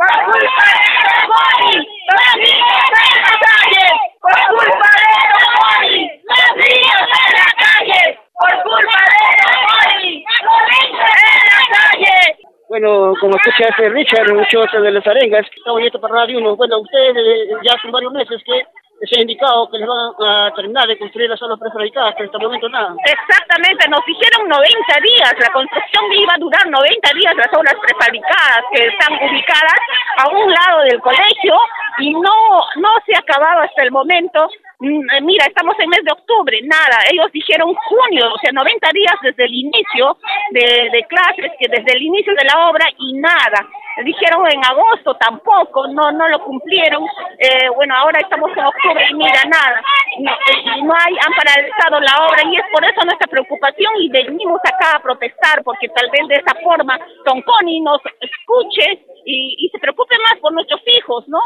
Por culpa de los Boni, los niños en la calle. Por culpa de los Boni, los niños en la calle. Por culpa de los Boni, los niños en la calle. Bueno, como escucha Richard, mucho de las arengas, estamos listos para Radio 1. Bueno, ustedes ya hace varios meses que se ha indicado que les van a terminar de construir las aulas prefabricadas, pero hasta el momento nada. Exactamente, nos dijeron 90 días, la construcción iba a durar 90 días, las aulas prefabricadas que están ubicadas a un lado del colegio y no se ha acabado hasta el momento. Mira, estamos en mes de octubre, nada, ellos dijeron junio, o sea, 90 días desde el inicio de clases, que desde el inicio de la obra y nada. Dijeron en agosto, tampoco, no lo cumplieron. Bueno, ahora estamos en octubre y mira, nada, han paralizado la obra y es por eso nuestra preocupación y venimos acá a protestar, porque tal vez de esa forma Tonconi nos escuche y se preocupe más por nuestros hijos, ¿no?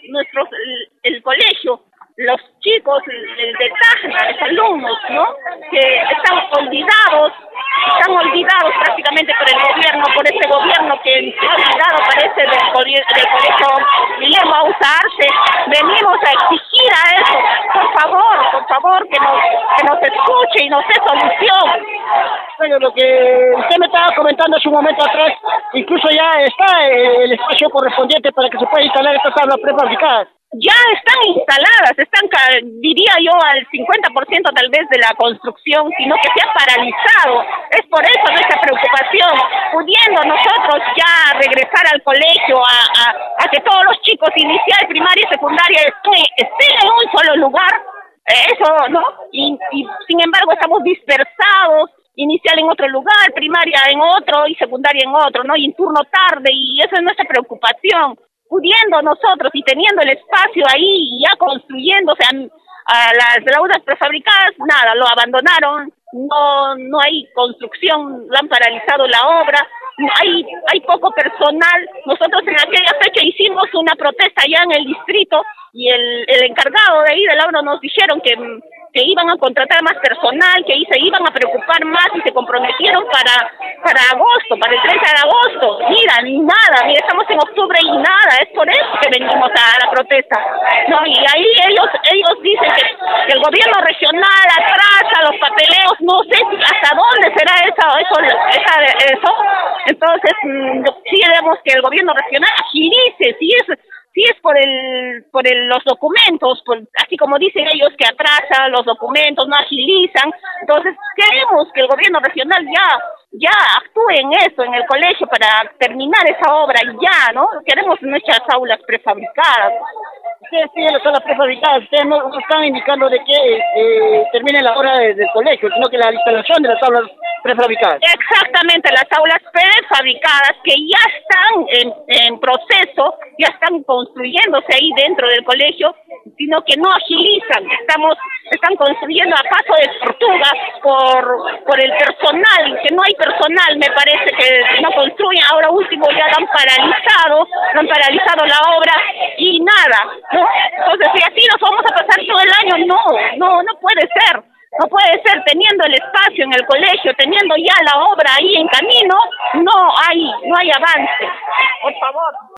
El colegio. Los chicos de Tacna, los alumnos, ¿no? Que están olvidados prácticamente por el gobierno, por ese gobierno que se ha olvidado, parece, del colegio Guillermo Arce. Venimos a exigir a eso, por favor, que nos escuche y nos dé solución. Bueno, lo que usted me estaba comentando hace un momento atrás, incluso ya está el espacio correspondiente para que se pueda instalar estas tablas prefabricadas. Ya están instaladas, diría yo, al 50% tal vez de la construcción, sino que se ha paralizado. Es por eso nuestra preocupación, pudiendo nosotros ya regresar al colegio, a que todos los chicos inicial, primaria y secundaria estén en un solo lugar, eso, ¿no? Y sin embargo estamos dispersados, inicial en otro lugar, primaria en otro y secundaria en otro, ¿no? Y en turno tarde, y esa es nuestra preocupación. Pudiendo nosotros y teniendo el espacio ahí ya construyéndose a las aulas prefabricadas, nada, lo abandonaron, no hay construcción, lo han paralizado la obra, hay poco personal. Nosotros en aquella fecha hicimos una protesta allá en el distrito y el encargado de ahí de la obra nos dijeron que iban a contratar más personal, que ahí se iban a preocupar más y se comprometieron para agosto, para el 30 de agosto. Mira, nada, estamos en octubre y nada, es por eso que venimos a la protesta, ¿no? Y ahí ellos dicen que el gobierno regional atrasa los papeleos, no sé hasta dónde será eso. Entonces, sí queremos que el gobierno regional agilice, si es por los documentos, así como dicen ellos que atrasan los documentos, no agilizan. Entonces queremos que el gobierno regional ya actúe en eso, en el colegio, para terminar esa obra ya, ¿no? Queremos nuestras aulas prefabricadas. Ustedes tienen las aulas prefabricadas, ustedes no están indicando de que termine la obra del colegio, sino que la instalación de las aulas prefabricadas. Exactamente, las aulas prefabricadas que ya están en proceso, ya están construyéndose ahí dentro del colegio, sino que no agilizan. Están construyendo a paso de tortuga por el personal, que no hay personal, me parece que no construyen. Ahora último ya lo han paralizado la obra y nada, ¿no? Entonces, si así nos vamos a pasar todo el año, no puede ser. No puede ser, teniendo el espacio en el colegio, teniendo ya la obra ahí en camino, no hay avance. Por favor.